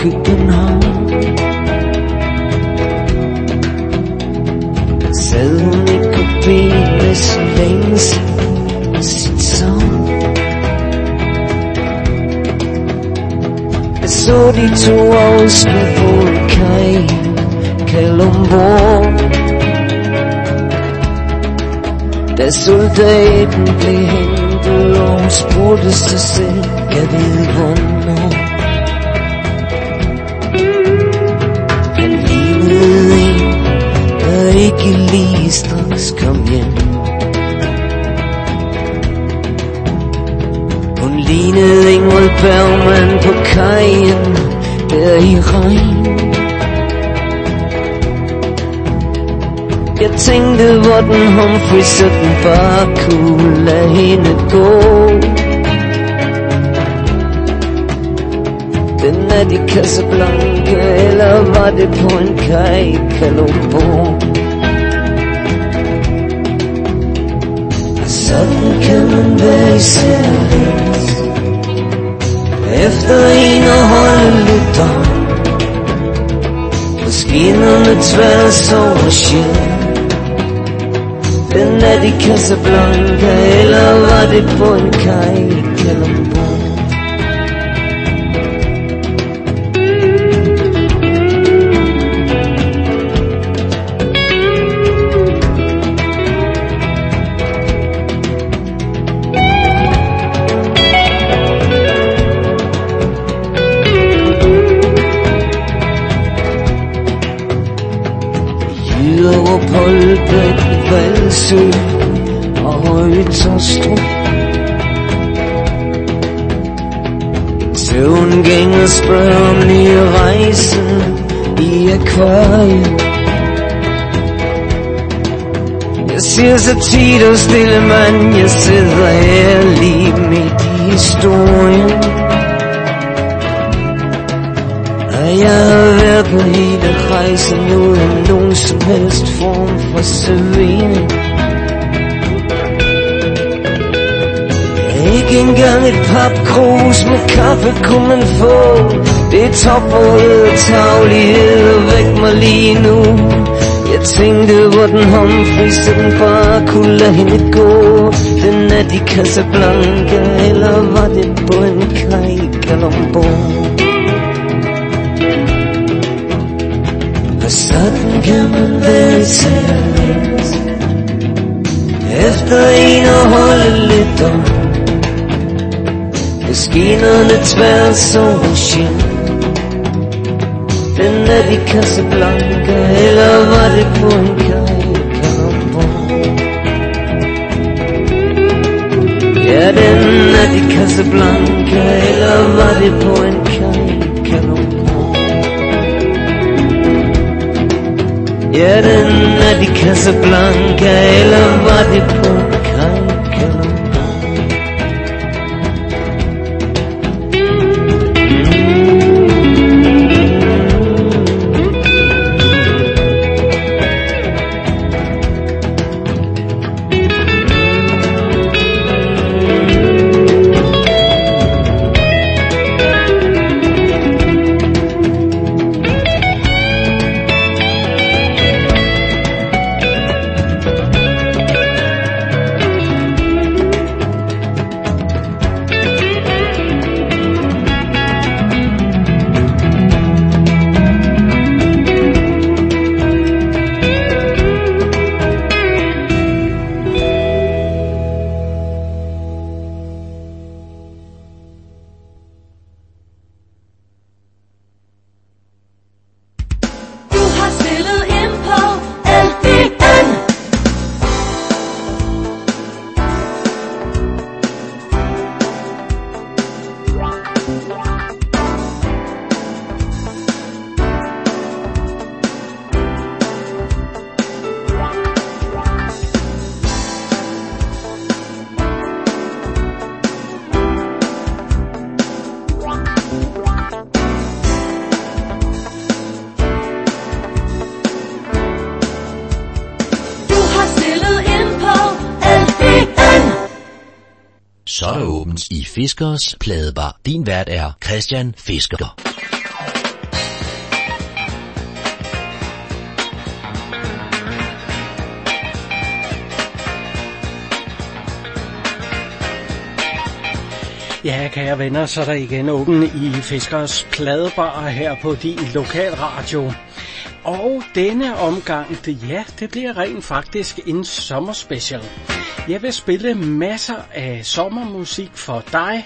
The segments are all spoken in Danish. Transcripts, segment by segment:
København. Sad hun i kupéen med sin længsel og sin savn. Jeg så de to afsked på en kaj Kalundborg. Da soldaten blev hentet, og hun spurgte sig selv, jeg ved hvornår. Han lignede en, der ikke lige straks kom hjem. Hun lignede Ingrid Bergman på kajen der i regn. Jeg tænkte, hvordan Humphrey sådan bare kunne lade hende gå. Den nat i Casablanca, eller var det på en kaj i Kalundborg? Sådan kan man være især efter en og holde lidt om. Maskinerne tværs over sjæl. Den nat i Casablanca, eller var det på en kaj i Kalundborg? Jyderup, Holbæk, Valsø og Høje-Taastrup. Søvngænger spørger om nye rejsen i akvariet. Jeg siger så tit og stille mand, jeg sidder her lige midt i historien. Og jeg har været på hele rejsen uden nogen som helst form for servering. Ikke engang et papkrus med kaffe kunne man få. Det er topåret og taglighed og væk mig lige nu. Jeg tænkte, hvordan Humphrey sådan bare kunne lade hende gå. Den nat i Casablanca, eller var det på en kaj i Kalundborg? Og sådan kan man være især efter en og holde lidt om. Maskinerne tværs over sjæl. Den nat i Casablanca, eller var det på en kaj i Kalundborg? Ja, den nat i Casablanca, eller var det på en kaj i Kalundborg? Ja, den nat i Casablanca, eller var det på en kaj i Kalundborg? Så er der åbent i Fiskers Pladebar. Din vært er Christian Fisker. Ja, kære venner, så er der igen åben i Fiskers Pladebar her på din lokalradio. Og denne omgang, det bliver rent faktisk en sommerspecial. Jeg vil spille masser af sommermusik for dig,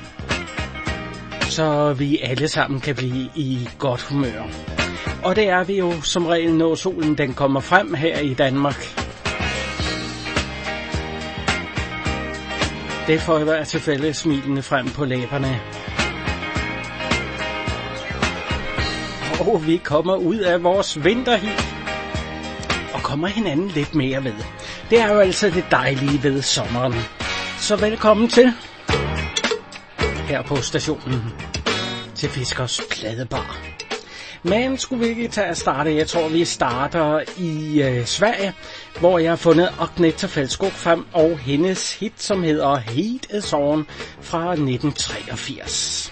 så vi alle sammen kan blive i godt humør. Og det er vi jo som regel, når solen den kommer frem her i Danmark. Det får i hvert tilfælde smilende frem på læberne. Og vi kommer ud af vores vinterhit og kommer hinanden lidt mere ved. Det er jo altså det dejlige ved sommeren. Så velkommen til her på stationen til Fiskers Pladebar. Men skulle vi ikke tage at starte? Jeg tror, vi starter i Sverige, hvor jeg har fundet Agneta Fältskog frem og hendes hit, som hedder Heat is On fra 1983.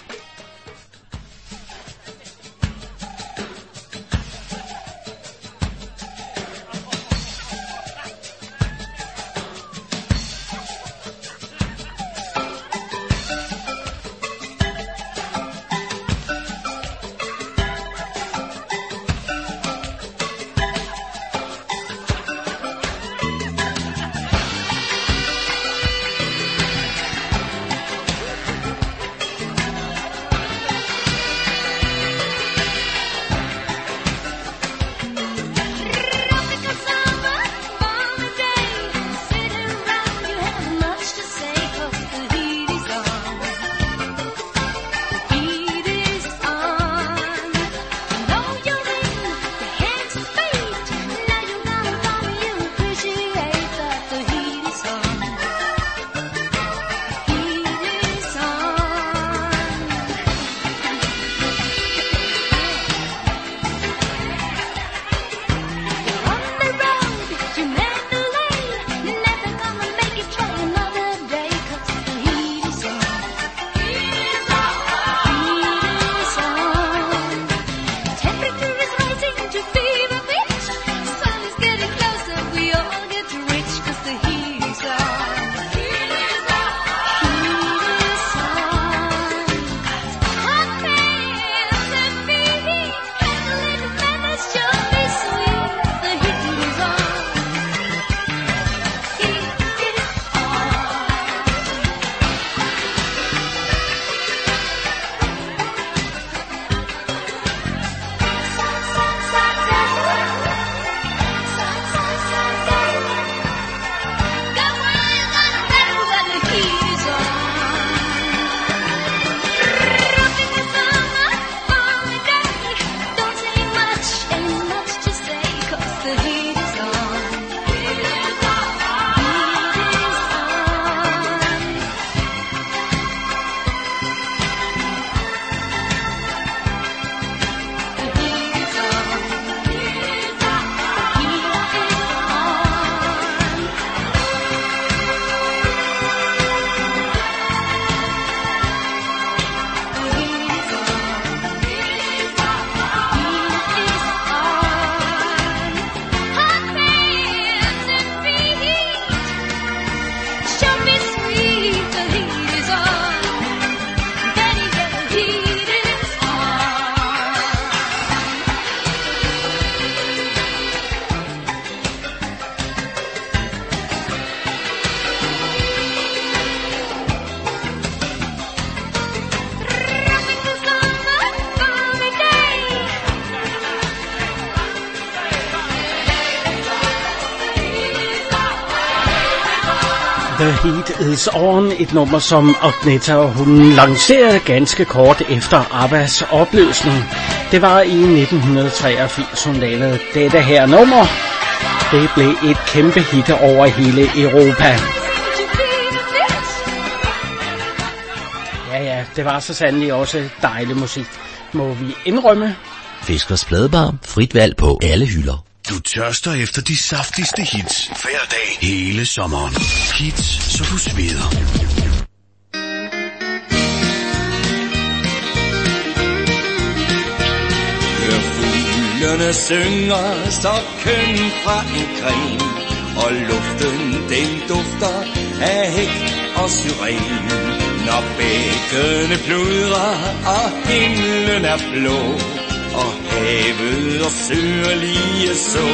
The Heat is On, et nummer som Agneta hun lancerede ganske kort efter ABBAs opløsning. Det var i 1983, hun lavede dette her nummer. Det blev et kæmpe hit over hele Europa. Ja, det var så sandelig også dejlig musik, må vi indrømme. Fiskers Pladebar, frit valg på alle hylder. Du tørster efter de saftigste hits hver dag hele sommeren. Hits, så du sveder. Hør fuglene synger sokken fra en gren, og luften den dufter af hæk og syren. Når bækkene pludrer, og himlen er blå, og havet og søer lige så.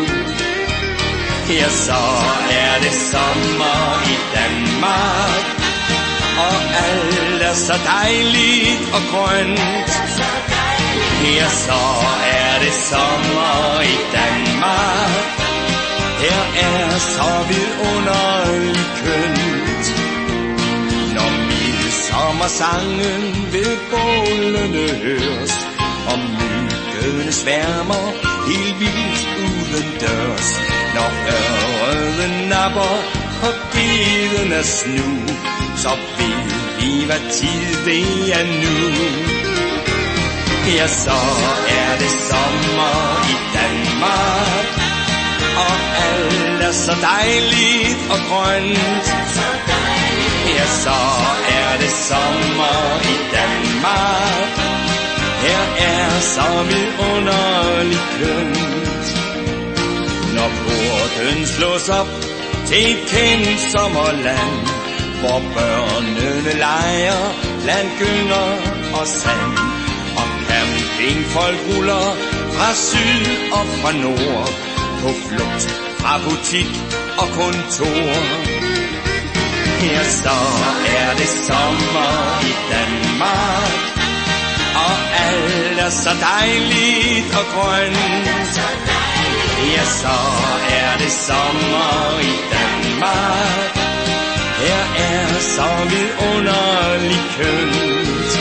Ja, så er det sommer i Danmark, og alt er så dejligt og grønt. Ja, så er det sommer i Danmark, her er så vidunderligt kønt. Når midsommersangen ved bålene høres, og myggene sværmer helt vildt udendørs. Når ørreden napper på gedenes snu, så ved vi, hvad tid det er nu. Ja, så er det sommer i Danmark, og alt er så dejligt og grønt. Ja, så er det sommer i Danmark, her er så vidunderligt kønt. Når porten slås op til et kendt sommerland, hvor børnene leger blandt gynger og sand, og campingfolk ruller fra syd og fra nord, på flugt fra butik og kontor. Ja, så er det sommer i Danmark, og alt er så dejligt og grønt. Ja, så er det sommer i Danmark, her er så vidunderligt kønt.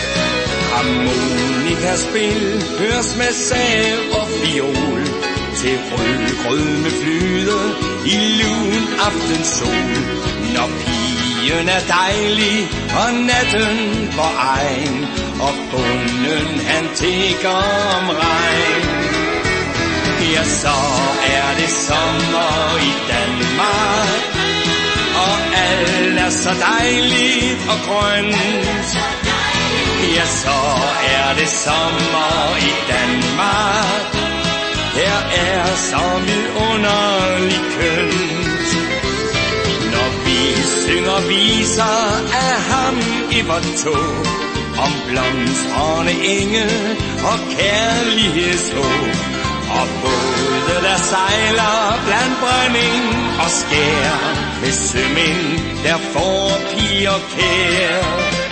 Harmonikaspil høres med sav og fiol, til rødgrød med flyde i lun aftensol. Når pigen er dejlig og natten vor egen, og bunden han tigger om regn. Ja, så er det sommer i Danmark, og alt er så dejligt og grønt. Ja, så er det sommer i Danmark, her er så vidunderligt kønt. Når vi synger viser af ham i vort tog, om blomstrende enge og kærlighedshåb, og både der sejler blandt brønding og skær, med sømænd der får piger kær.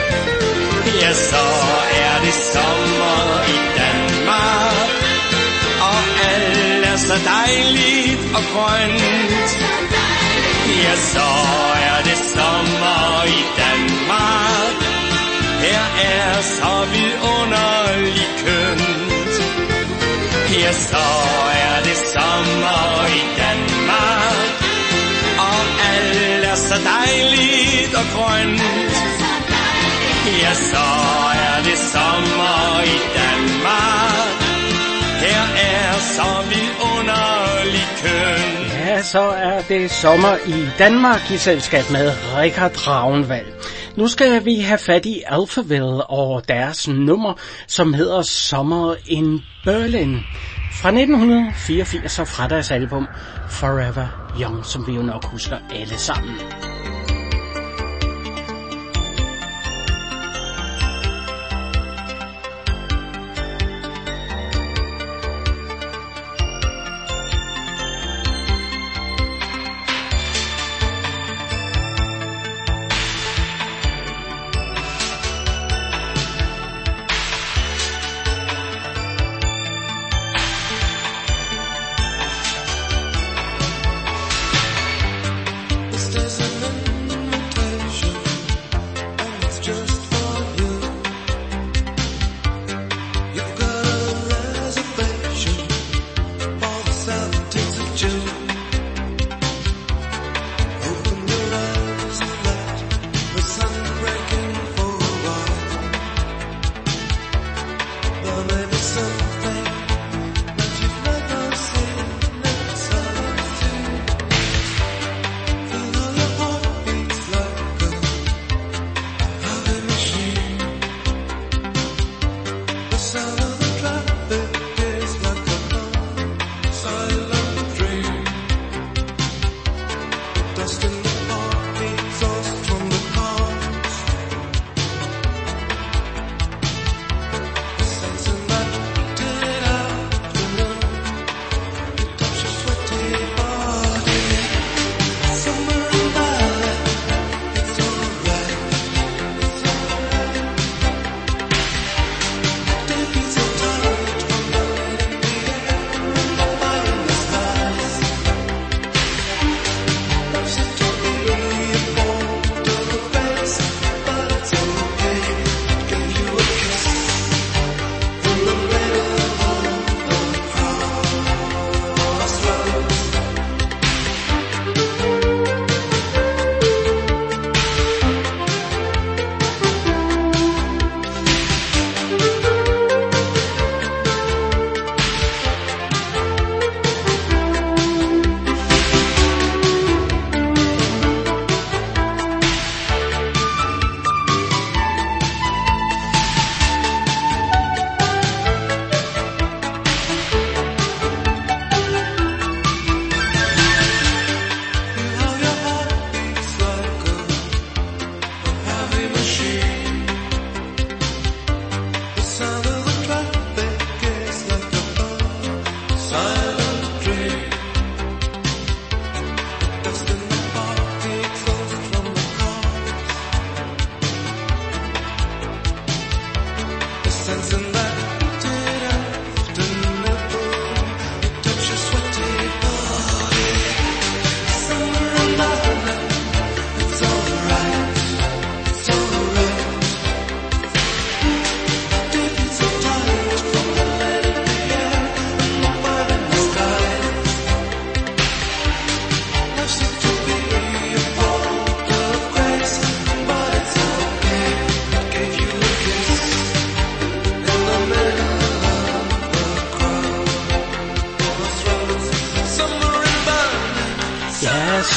Ja, så er det sommer i Danmark, og alt er så dejligt og grønt. Ja, så er det sommer i Danmark, her er så vidunderligt kønt. Ja, så er det sommer i Danmark, og alt er så dejligt og grønt. Ja, så er det sommer i Danmark, her er så vidunderligt kønt. Ja, så er det sommer i Danmark i selskab med Richard Ragnvald. Nu skal vi have fat i Alphaville og deres nummer, som hedder Summer in Berlin, fra 1984 og fra deres album Forever Young, som vi jo nok husker alle sammen. There's a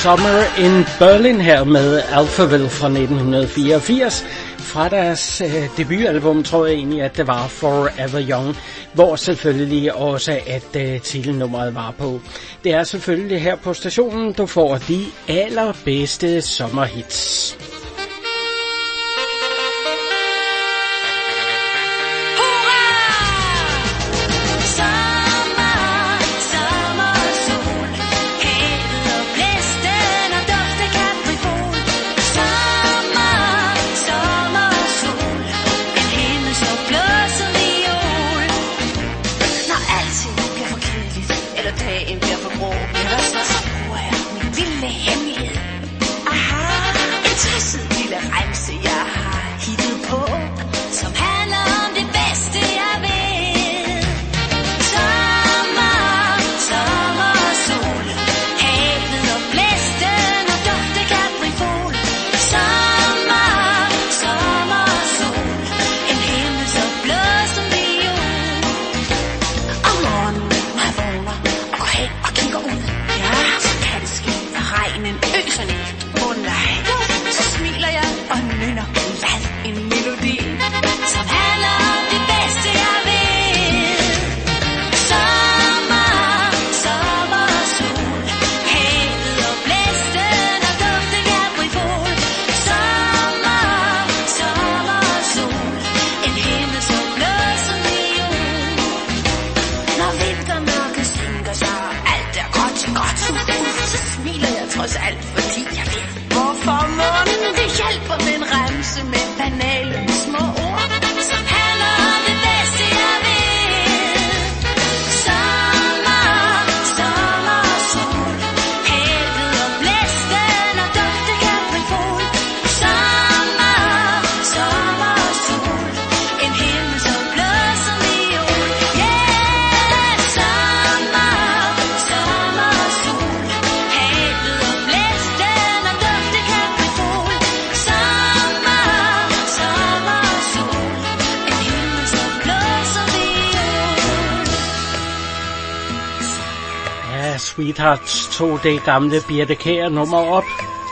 Summer in Berlin her med Alphaville fra 1984. Fra deres debutalbum tror jeg egentlig, at det var Forever Young, hvor selvfølgelig også at titelnummeret var på. Det er selvfølgelig her på stationen, du får de allerbedste sommerhits. Sweethearts tog det gamle Birthe Kjær nummer op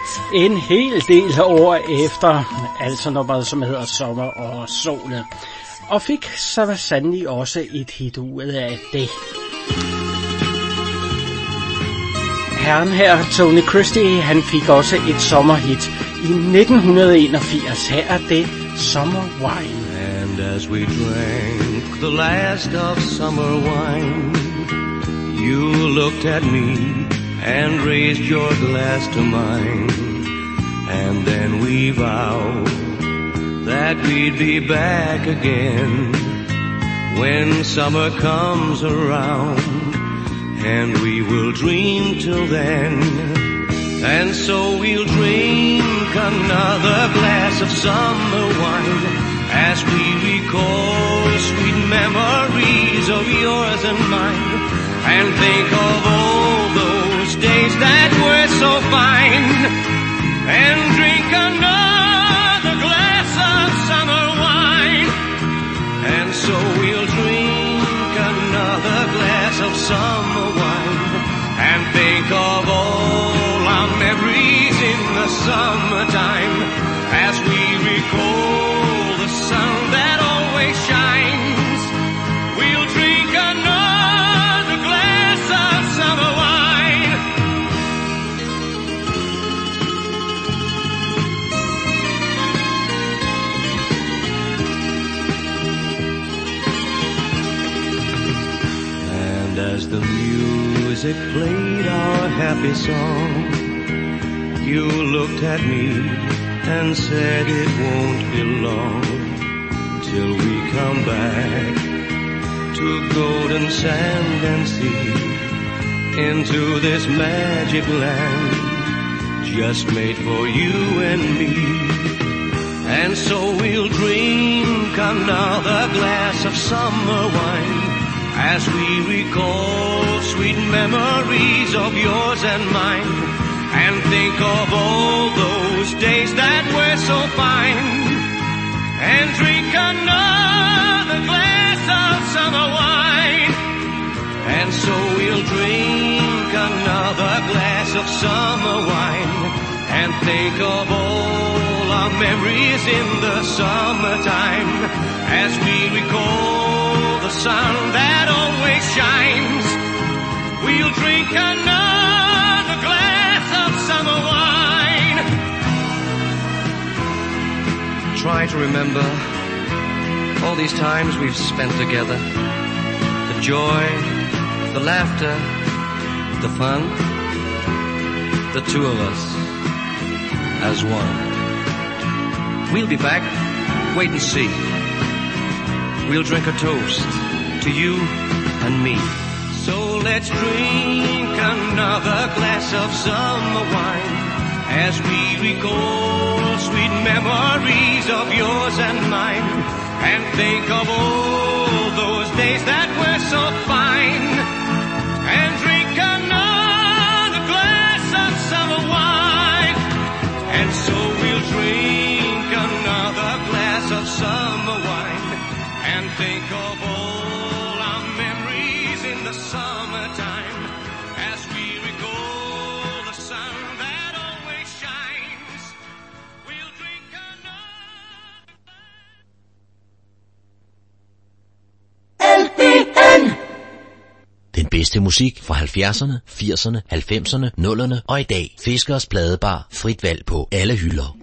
en hel del år efter, altså nummeret som hedder Sommer og Sol, og fik så sandelig også et hit ud af det. Herren her, Tony Christie, han fik også et sommerhit i 1981. Her er det Summer Wine. And as we drank the last of summer wine, you looked at me and raised your glass to mine. And then we vowed that we'd be back again when summer comes around. And we will dream till then. And so we'll drink another glass of summer wine as we recall sweet memories of yours and mine, and think of all those days that were so fine, and drink another glass of summer wine. And so we'll drink another glass of summer wine, and think of all our memories in the summertime, as we recall the sun that always shines. We'll drink another glass of summer wine. And as the music played our happy song, you looked at me and said it won't be long till we come back to golden sand and sea, into this magic land just made for you and me. And so we'll drink another glass of summer wine as we recall sweet memories of yours and mine, and think of all those days that were so fine, and drink another glass of summer wine. And so we'll drink another glass of summer wine think of all our memories in the summertime as we recall the sun that always shines. We'll drink another glass of summer wine. Try to remember all these times we've spent together. The joy, the laughter, the fun. The two of us as one. We'll be back. Wait and see. We'll drink a toast to you and me. So let's drink another glass of summer wine as we recall sweet memories of yours and mine, and think of all those days that were so fine, and drink another glass of summer wine. And so we'll drink another glass of summer wine and think of all our memories in the summertime as we recall the sun that always shines. We'll drink LPN. Den bedste musik fra 70'erne, 80'erne, 90'erne, 0'erne og i dag. Fiskers Pladebar. Frit valg på alle hylder.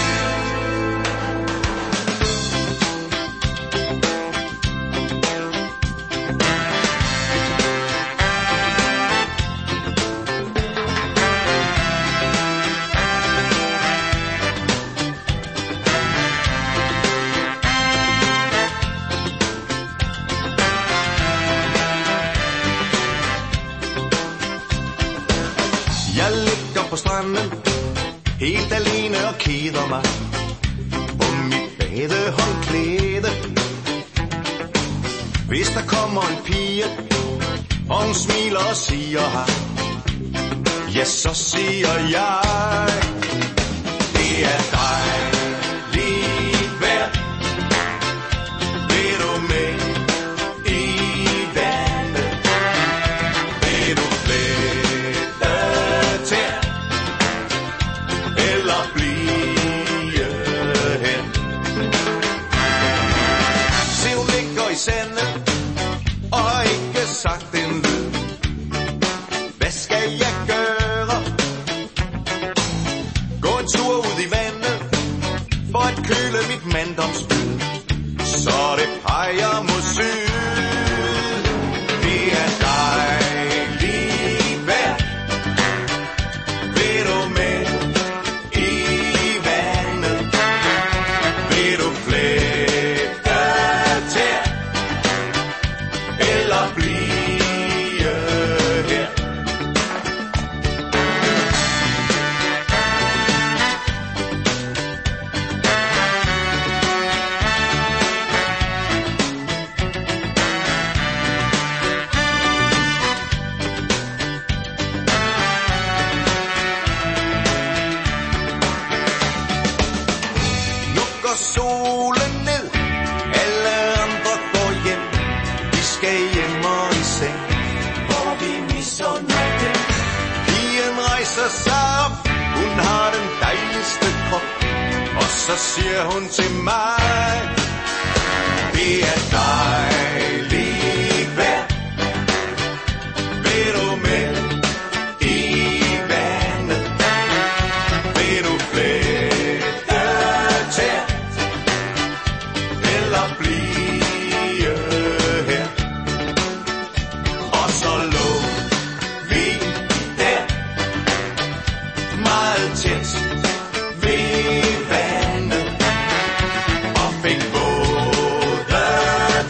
Helt alene og keder mig på mit badehåndklæde. Hvis der kommer en pige, og hun smiler og siger hej, ja, så siger jeg, det er dejligt vejr. Vil du med i vandet? Vil du flette tær? Eller blive hen? Se, hun ligger i sandet og har ikke sagt en lyd. Hvad skal jeg gøre? Gå en tur ud i vandet for at køle mit manddomsblod, så det peger mod syd. Det er dejligt vejr. Vil du med i vandet? Vil du flette tær? Eller blive her? Nu går solen ned, alle andre går hjem. Vi skal hjem og i seng, hvor vi misunder dem. Pigen rejser sig op, hun har den dejligste krop, og så siger hun til mig, det er dejligt vejr. Vil du med i vandet? Vil du flette tær? Eller blive her? Og så lå vi der, meget tæt ved vandet, og fik både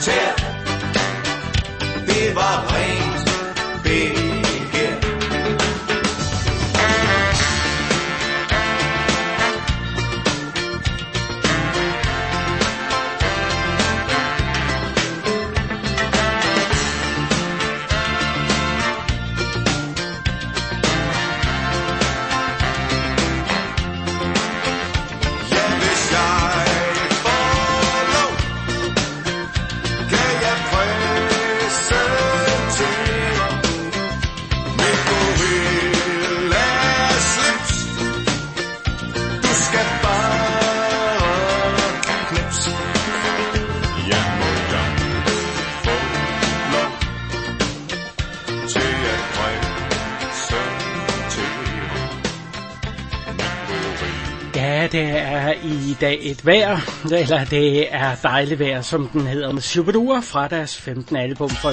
Ja, det er i dag et vejr, eller det er dejligt vejr, som den hedder med Shubidua fra deres 15. album fra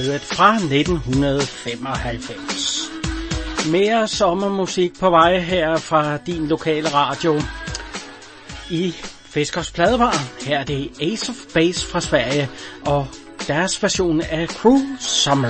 1995. Mere sommermusik på vej her fra din lokale radio i Fiskers Pladebar. Her er det Ace of Base fra Sverige og deres version af Cruel Summer.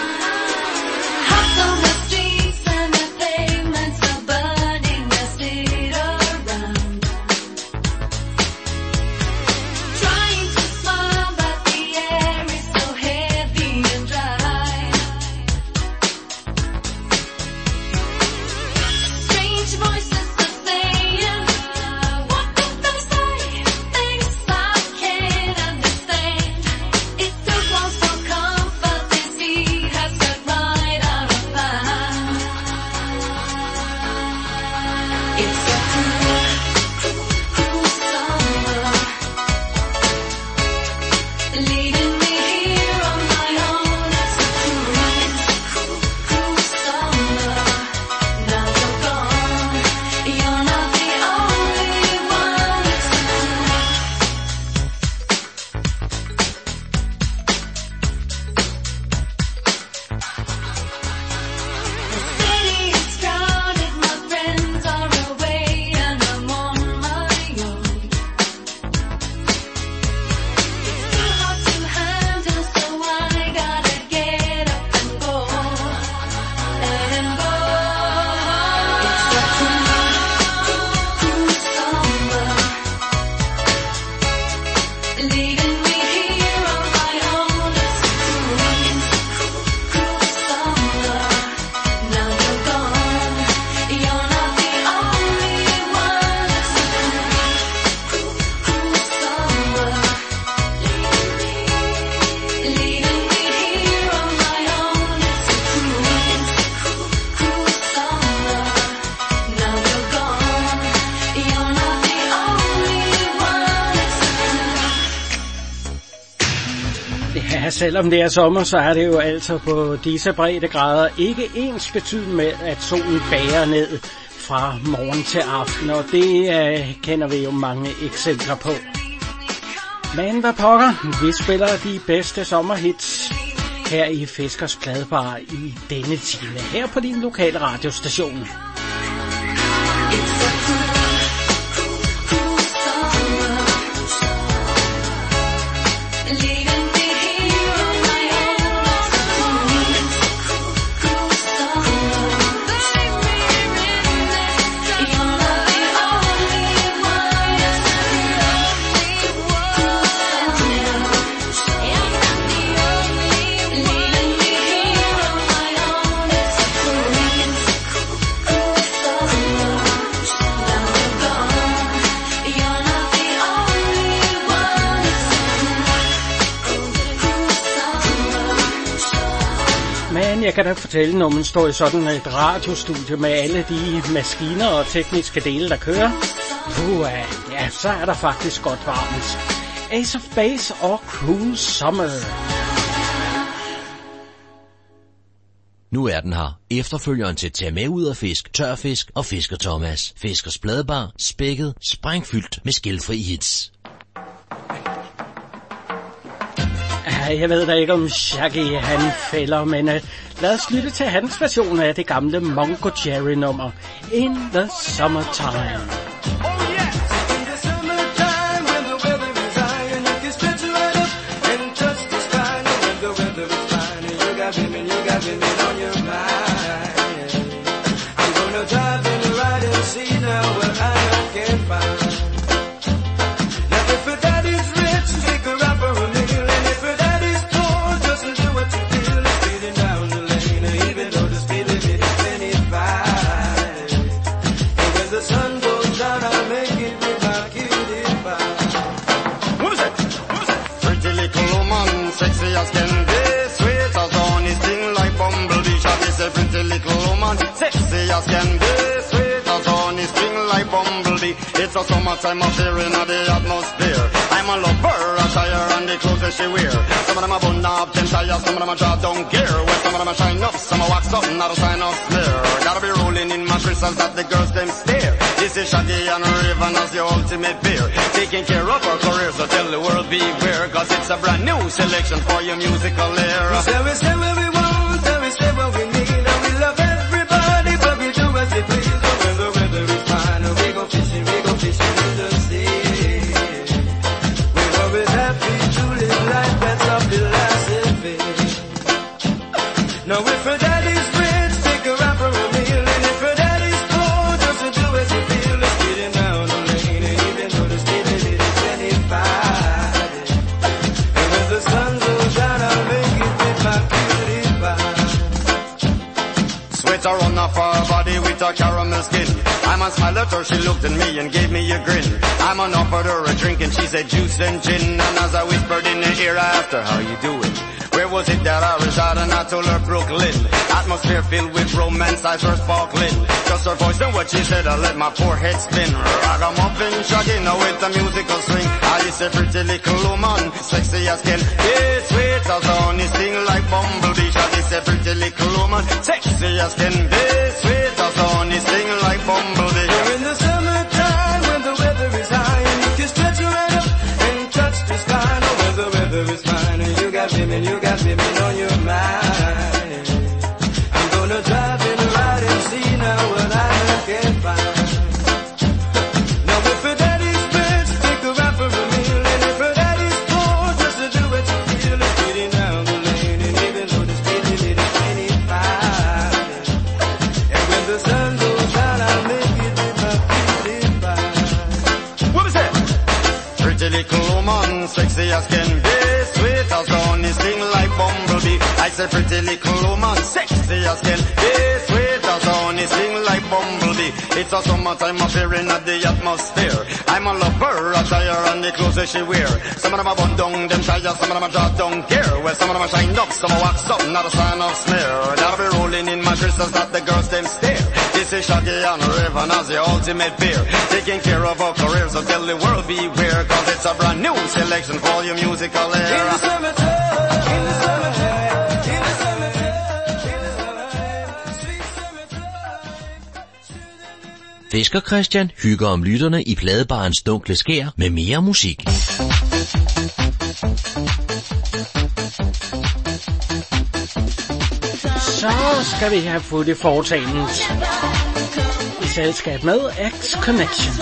Selvom det er sommer, så er det jo altså på disse breddegrader ikke ens betydende med, at solen bager ned fra morgen til aften, og det kender vi jo mange eksempler på. Men hvad pokker, vi spiller de bedste sommerhits her i Fiskers Pladebar i denne time, her på din lokale radiostation. Jeg kan da fortælle, når man står i sådan et radiostudie med alle de maskiner og tekniske dele, der kører. Ja, så er der faktisk godt varmt. Ace of Base og Cruel Summer. Nu er den her. Efterfølgeren til Tag med ud af fisk, Tørfisk og Fisker Thomas. Fiskers Pladebar, spækket, sprængfyldt med skilfri hits. Jeg ved da ikke, om Shaggy han fælder, men lad os lytte til hans version af det gamle Mungo Jerry nummer In the Summertime. Sexy as can be, sweet as honey, sting like bumblebee. It's a summertime affair in the atmosphere. I'm a lover, attire and the clothes that she wear. Some of them are bun up, them tires, some of them are draw down gear. Well, some of them are shine up, some are wax up, not a sign of smear. Gotta be rolling in my crystals that the girls them stare. This This is Shaggy and Raven as the ultimate beer. Taking care of our careers, so tell the world beware, cause it's a brand new selection for your musical era. We say what we want, and we say what we need, and we love everybody, but we do as we please. But when the weather is fine, we go fishing in the sea. We're always happy to live life, that's our philosophy. Now if her daddy's rich, take her out for a meal, and if her daddy's poor, just to do as you feel. Let's get him down the lane, and even though the state is 25, and when the sun goes down, I'll make it with my cutie pie. Sweat her on off her body with her caramel skin. I'm on smile at her, she looked at me and gave me a grin. I'm on offered her a drink and she said juice and gin. And as I whispered in her ear, I asked her, how you doing? Where was it that I resided? And I told her Brooklyn. Atmosphere filled with romance, eyes were sparkling. Just her voice and what she said, I let my poor head spin. Ragamuffin, Shaggy, now with the musical swing. I is a pretty little woman, sexy as can. Yeah, sweet as honey, sing like Bumblebee. Shaggy is a pretty little woman, sexy as can be. Sweet as honey, sing like Bumblebee. You're in the summertime when the weather is high, and you can stretch right up and touch the sky. Now when the weather is fine, and you got women on your mind. I'm gonna drive in the ride and see now what I can find. Now if her daddy's rich, take her out for a meal, and if her daddy's poor, just to do what you feel. Let's get it down the lane, and even though the speed limit is 25, and when the sun goes down, I'll make it with my cutie pie. What was that? Pretty little woman, sexy as can be. Sweet as honey, sing like Bumblebee. I said pretty little woman, sexy as can be. Sweet as honey, sing like Bumblebee. It's a summertime affair in the atmosphere. I'm a lover, a tire and the clothes that she wear. Some of them are bun down, them tires, some of them are draw down gear. Well, some of them are shine up, some are wax up, not a sign of smear. That'll be rolling in my crystals that the girls them stare. This is Shaggy and Raven as the ultimate beer. Taking care of our careers, so tell the world beware, cause it's a brand new selection for your musical era. In the summertime, in the summertime, in the summertime, in the summertime, sweet summertime. Fisker Christian hygger om lytterne i pladebarens dunkle skær med mere musik. Så skal vi have fået det foretagendes i selskab med X-Connection.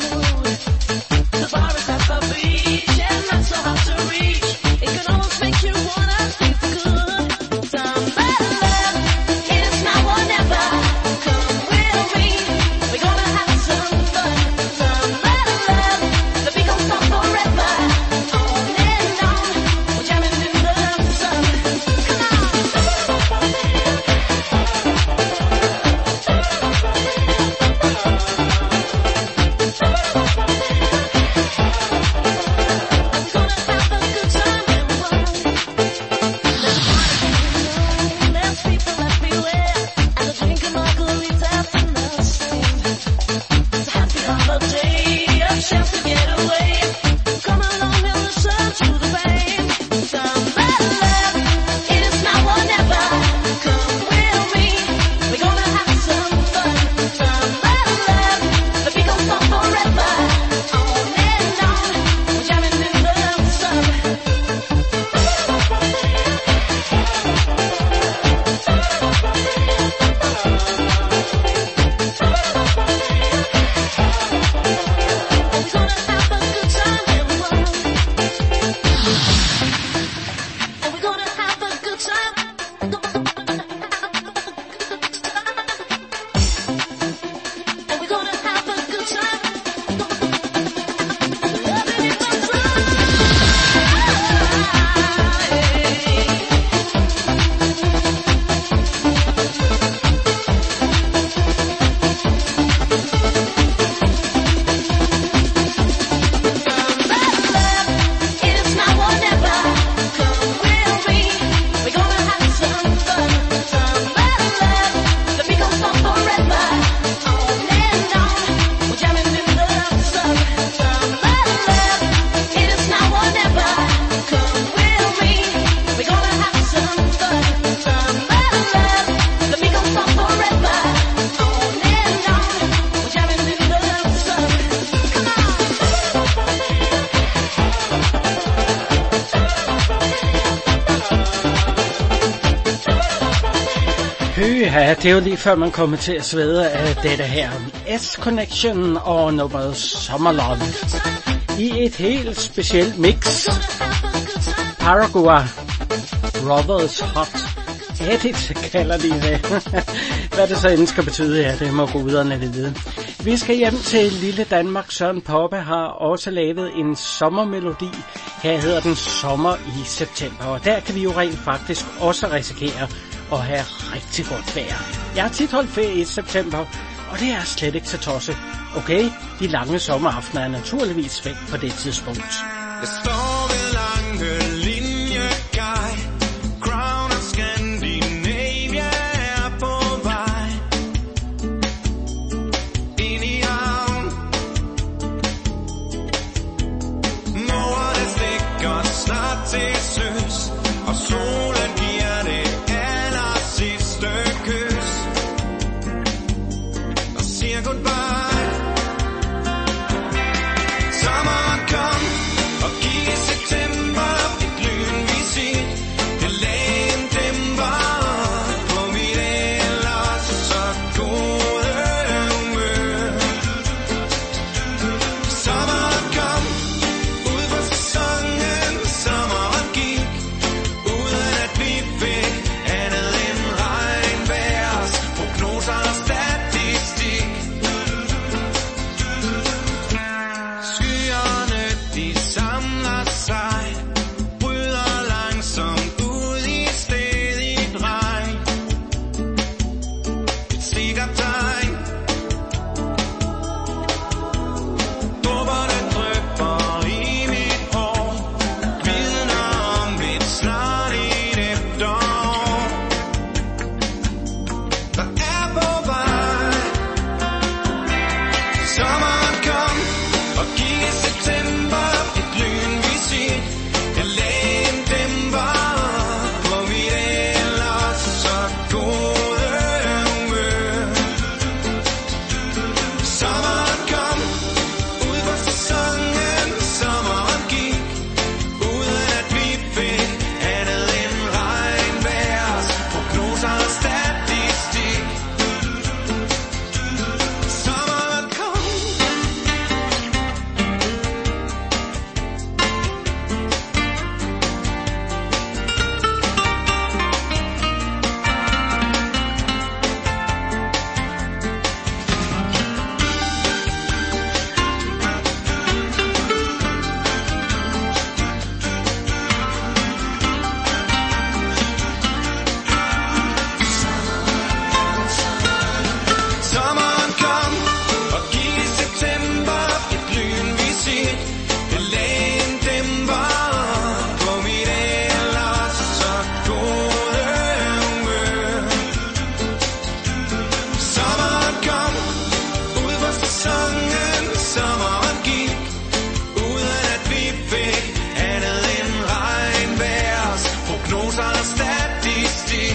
Make you Ja, det er jo lige før man kommer til at svede af dette her S-Connection og nummeret Summerlove i et helt specielt mix. Paraguay Brothers Hot Edit kalder de det. Hvad det så end skal betyde her, det må guderne vide. Vi skal hjem til lille Danmark. Søren Poppe har også lavet en sommermelodi. Her hedder den Sommer i september, og der kan vi jo rent faktisk også risikere at have rigtig godt vejr. Jeg har tit holdt ferie i september, og det er slet ikke så tosset. Okay, de lange sommeraftener er naturligvis væk på det tidspunkt. Jeg står ved lange linjekaj, Crown of Scandinavia er på vej ind i havn. Måger det stikker snart til søs, og solen giver det aller sidste kys og siger goodbye. Sommeren kom og gik i september, et lynvisit, det lagde en dæmper på mit ellers så gode humør. Sommeren kom ud på sæsonen, sommeren gik uden at vi fik andet end regnvejrs prognoser og statistik. Skyerne de samler sig, bryder langsomt ud i stedig regn. Et sikkert tegn. Dråberne drypper i mit hår, vidner om et snart et efterår, der er på vej. Sommeren kom og gik i september, et lynvisit, jeg lagde en dæmper på mit ellers så gode humør. Sommeren kom ud på sæsonen, sommeren gik uden at vi fik andet end regnvejrs prognoser og statistik. Sommeren kom. Sommeren kom og gik i september, et lynvisit, det lagde en dæmper på mit ellers så gode humør. Sommeren kom ud på sæsonen, sommeren gik uden at vi fik andet end regnvejrs prognoser og statistik.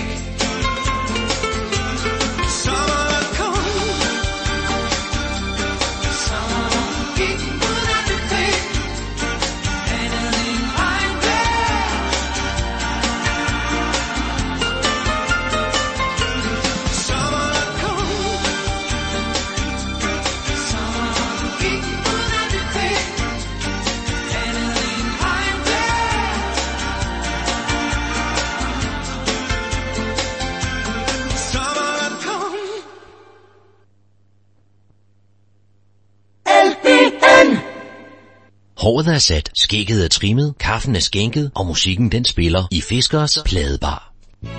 Sommeren kom, sommeren gik uden at vi fik andet end regnvejr. Sommeren kom, sommeren gik uden at vi fik andet end regnvejr. Sommeren kom. Håret er sat, skægget er trimmet, kaffen er skænket, og musikken den spiller i Fiskers Pladebar.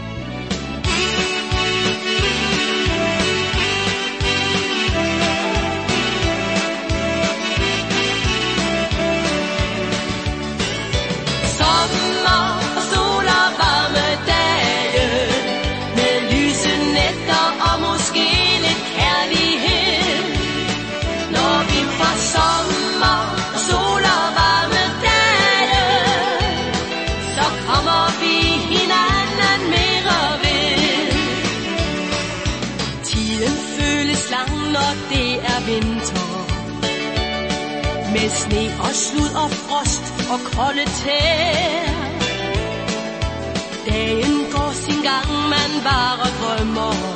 Sommer og sol og varme dage, med lyse nætter og måske lidt kærlighed. Når vi får sommer og sol og varme dage, så kommer vi hinanden mere ved. Tiden føles lang, når det er vinter, med sne og slud og frost og kolde tæer. Dagen går sin gang, man bare drømmer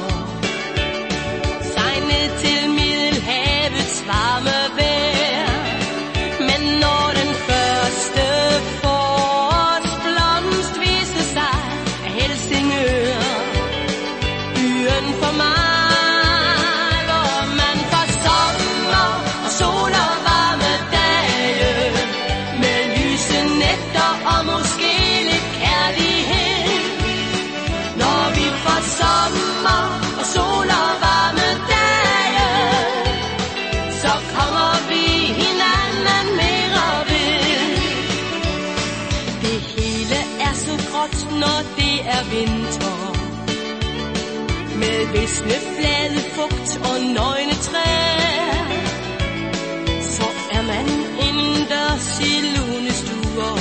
visne flade fugt og nøgne træer, så er man indendørs i lunestuer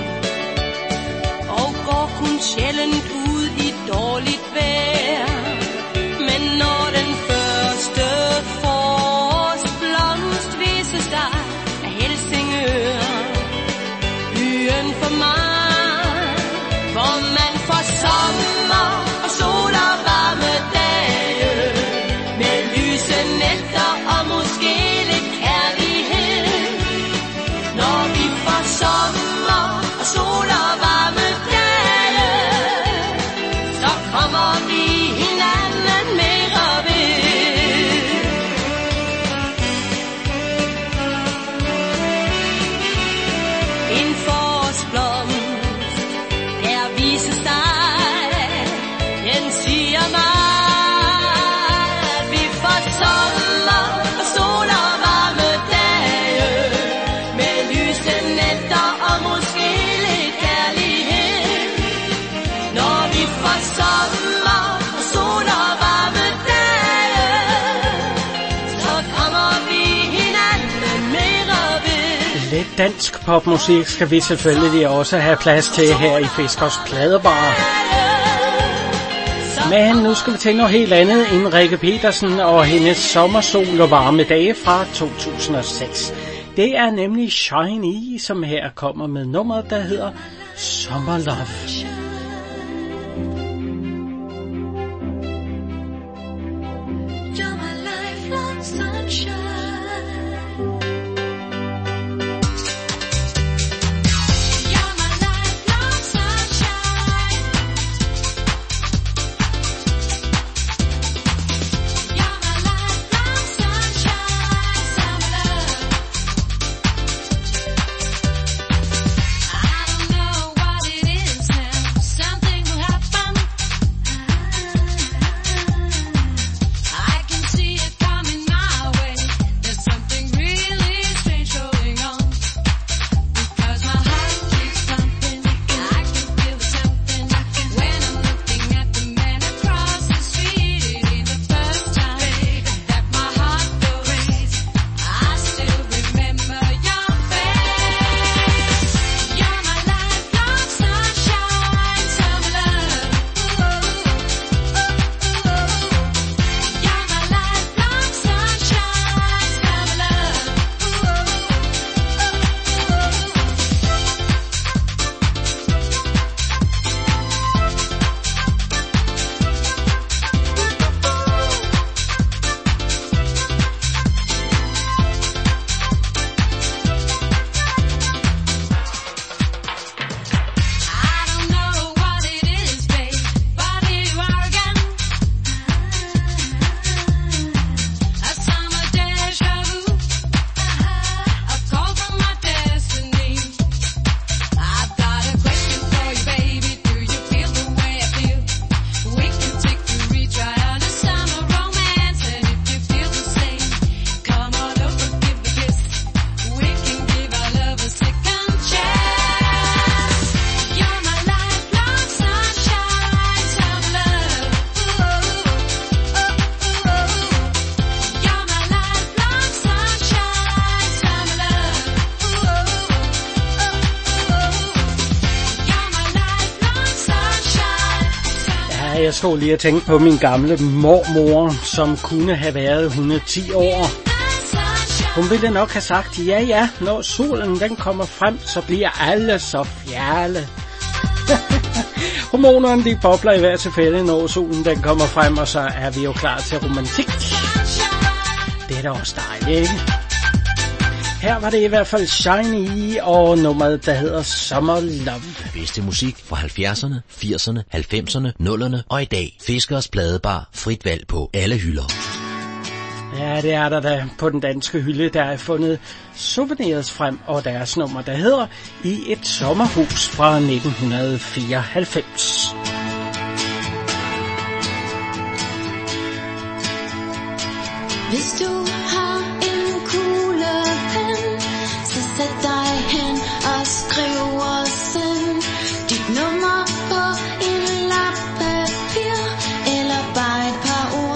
og går kun sjældent ud i dårligt vejr. Men når den første forårsblomst viser sig af Helsingør, byen for mig, hvor man får sommer og sol og varme dage, med lyse nætter og måske lidt kærlighed. Når vi får sommer og sol og varme dage, så kommer vi hinanden mere ved. En forårsblomst, der viser sig, den siger mig, at vi får sommer og sol og varme dage, med lyse nætter og måske lidt kærlighed. Når vi får sommer og sol og varme dage, så kommer vi hinanden mere ved. Lidt dansk popmusik skal vi selvfølgelig også have plads til her i Fiskers Pladebar. Men nu skal vi til noget helt andet end Rikke Petersen og hendes sommersol og varme dage fra 2006. Det er nemlig Shiny, som her kommer med nummeret, der hedder Summer Love. You're my lifelong sunshine. You're my lifelong sunshine. You're my lifelong sunshine, summer love. I don't know what it is now. Something will happen. I can see it coming my way. There's something really strange going on. Because my heart keeps pumping, and I can feel something when I'm looking at the man across the street. It ain't the first time that my heart goes crazy. I still remember your face. You're my lifelong sunshine, summer love. You're my lifelong sunshine, summer love. I don't know what it is, babe, but here you are again. A summer deja vu, a call from my destiny. I've got a question for you, baby. Do you feel the way I feel? We can take a retry on a summer romance, and if you feel the same, come on over, give a kiss. We can give our love a second chance. You're my lifelong sunshine, summer love. You're my lifelong sunshine, summer love. You're my lifelong sunshine. Ja, jeg stod lige og tænkte på min gamle mormor, som kunne have været 110 år. Hun ville nok have sagt, ja, når solen den kommer frem, så bliver alle så fjerne. Hormonerne de bobler i hver tilfælde, når solen den kommer frem, og så er vi jo klar til romantik. Det er da også dejligt, ikke? Her var det i hvert fald Shiny og nummeret, der hedder Summer Love. Bedste musik fra 70'erne, 80'erne, 90'erne, 0'erne og i dag. Fiskers Pladebar. Frit valg på alle hylder. Ja, det er der da på den danske hylde, der er fundet souvenirs frem, og deres nummer, der hedder I et sommerhus fra 1994. Hvis du har en kuglepen, så sæt dig hen og skriv og send dit nummer på en lap papir, eller bare et par ord.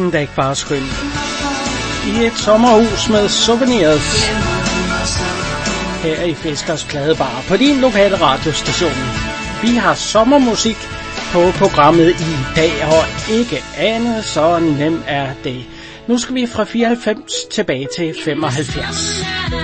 verden da ikke bare skøn? I et sommerhus med souvenirs. Her i Fiskers Pladebar på din lokale radiostation. Vi har sommermusik på programmet i dag, og ikke andet, så nemt er det. Nu skal vi fra 94 tilbage til 75.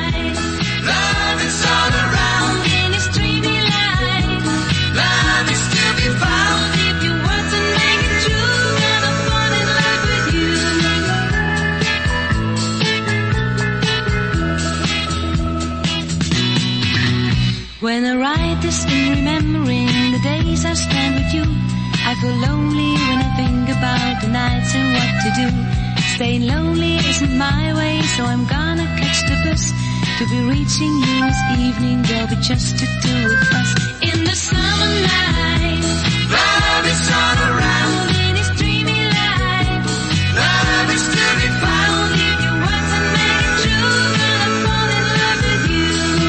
When I write this in remembering the days I spent with you, I feel lonely when I think about the nights and what to do. Staying lonely isn't my way, so I'm gonna catch the bus to be reaching you this evening. There'll be just the two of us in the summer night. Love is all around in its dreamy light. Love is to be found if you want to make it true. Gonna fall in love with you.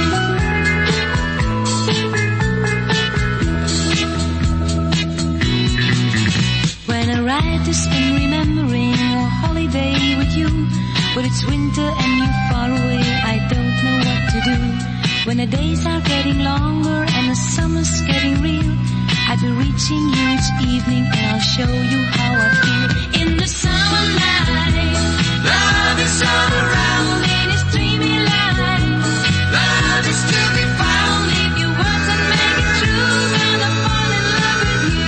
When I write this in remembering a holiday with you, but it's winter and you're far away, I don't know what to do. When the days are getting longer and the summer's getting real, I'll be reaching you each evening and I'll show you how I feel. In the summer night, love is all around in its dreamy light. Love is to be found if you want to make it true. Gonna fall in love with you.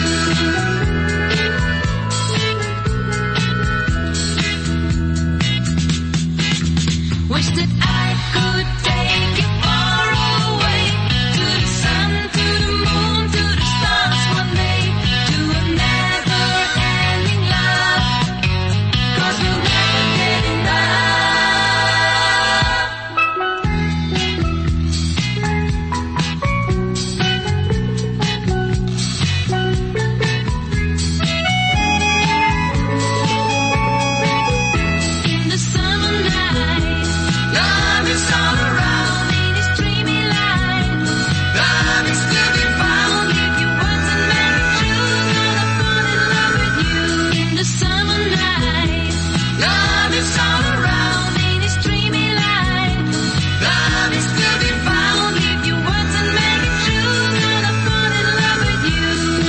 Wish that I could take you far away, to the sun, to the moon, to the stars one day, to a never-ending love, 'cause we'll never get enough. In the summer night, love is all around in its dreamy light. Love is to be found if you want to make it true. Gonna fall in love with you. In the summer night, love is all around in its dreamy light. Love is to be found if you want to make it true. Gonna fall in love with you.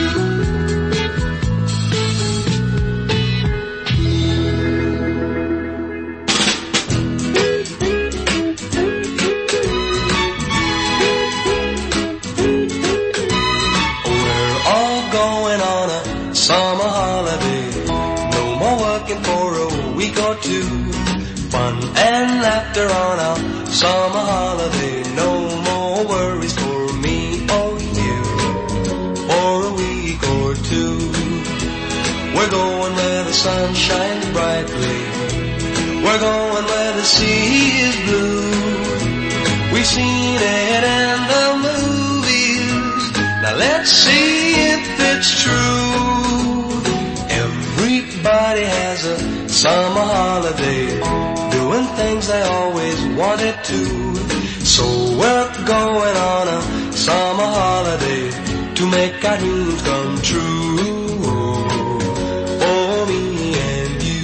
We're all going on a summer holiday. No more working for a week or two. Fun and laughter on our summer holiday. No more worries for me or you for a week or two. We're going where the sun shines brightly. We're going where the sea is blue. We've seen it in the movies. Now let's see if it's true. Everybody has a summer holiday, doing things they always wanted to. So we're going on a summer holiday to make our dreams come true. For me and you.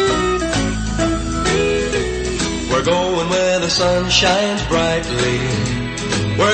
We're going where the sun shines brightly.